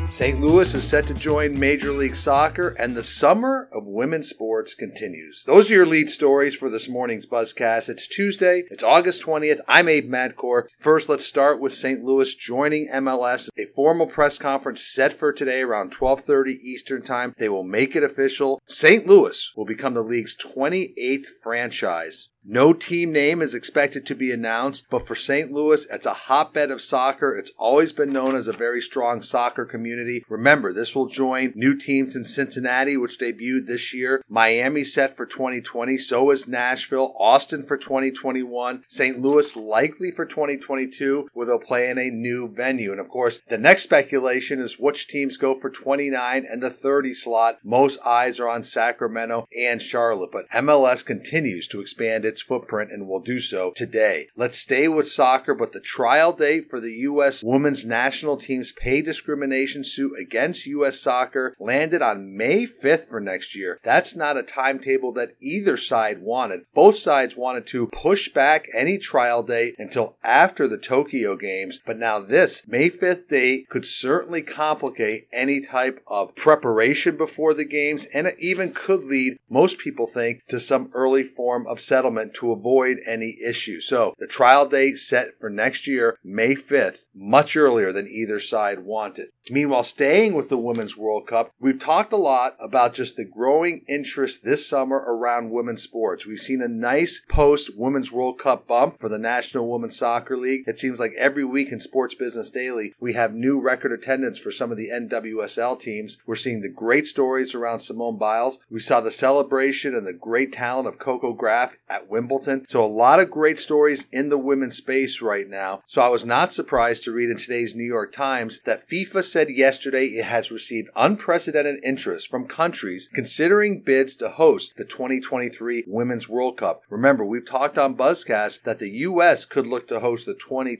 St. Louis is set to join Major League Soccer, and the summer of women's sports continues. Those are your lead stories for this morning's Buzzcast. It's Tuesday. It's August 20th. I'm Abe Madkour. First, let's start with St. Louis joining MLS. A formal press conference set for today around 12:30 Eastern Time. They will make it official. St. Louis will become the league's 28th franchise. No team name is expected to be announced, but for St. Louis, it's a hotbed of soccer. It's always been known as a very strong soccer community. Remember, this will join new teams in Cincinnati, which debuted this year. Miami set for 2020. So is Nashville. Austin for 2021. St. Louis likely for 2022, where they'll play in a new venue. And of course, the next speculation is which teams go for 29 and the 30 slot. Most eyes are on Sacramento and Charlotte, but MLS continues to expand its footprint and will do so today. Let's stay with soccer, but the trial date for the U.S. women's national team's pay discrimination suit against U.S. Soccer landed on May 5th for next year. That's not a timetable that either side wanted. Both sides wanted to push back any trial date until after the Tokyo Games, but now this May 5th date could certainly complicate any type of preparation before the games, and it even could lead, most people think, to some early form of settlement to avoid any issue. So the trial date set for next year, May 5th, much earlier than either side wanted. Meanwhile, staying with the Women's World Cup, we've talked a lot about just the growing interest this summer around women's sports. We've seen a nice post-Women's World Cup bump for the National Women's Soccer League. It seems like every week in Sports Business Daily, we have new record attendance for some of the NWSL teams. We're seeing the great stories around Simone Biles. We saw the celebration and the great talent of Coco Gauff at Wimbledon. So a lot of great stories in the women's space right now. So I was not surprised to read in today's New York Times that FIFA said yesterday it has received unprecedented interest from countries considering bids to host the 2023 Women's World Cup. Remember, we've talked on Buzzcast that the U.S. could look to host the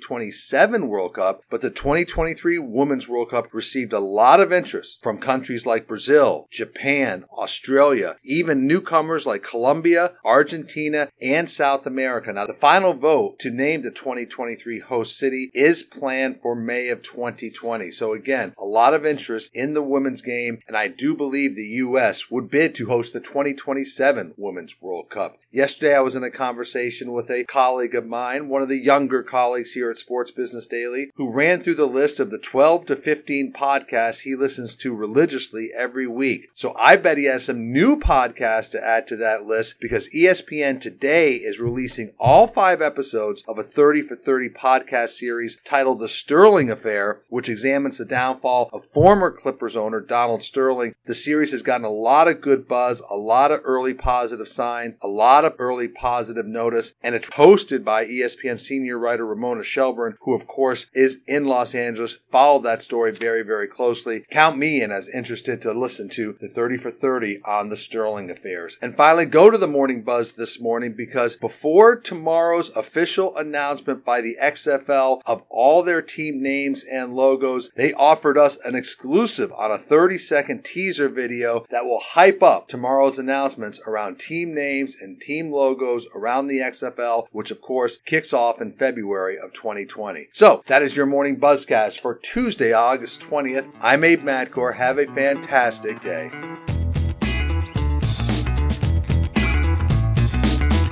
2027 World Cup, but the 2023 Women's World Cup received a lot of interest from countries like Brazil, Japan, Australia, even newcomers like Colombia, Argentina, and South America. Now, the final vote to name the 2023 host city is planned for May of 2020. So again, a lot of interest in the women's game, and I do believe the U.S. would bid to host the 2027 Women's World Cup. Yesterday, I was in a conversation with a colleague of mine, one of the younger colleagues here at Sports Business Daily, who ran through the list of the 12 to 15 podcasts he listens to religiously every week. So I bet he has some new podcasts to add to that list, because ESPN today is releasing all 5 episodes of a 30 for 30 podcast series titled The Sterling Affair, which examines the downfall of former Clippers owner Donald Sterling. The series has gotten a lot of good buzz, a lot of early positive signs, a lot of early positive notice, and it's hosted by ESPN senior writer Ramona Shelburne, who of course is in Los Angeles, followed that story very, very closely. Count me in as interested to listen to the 30 for 30 on the Sterling Affairs. And finally, go to the Morning Buzz this morning, because before tomorrow's official announcement by the XFL of all their team names and logos, they offered us an exclusive on a 30-second teaser video that will hype up tomorrow's announcements around team names and team logos around the XFL, which of course kicks off in February of 2020. So that is your Morning Buzzcast for Tuesday, August 20th. I'm Abe Madkour. Have a fantastic day.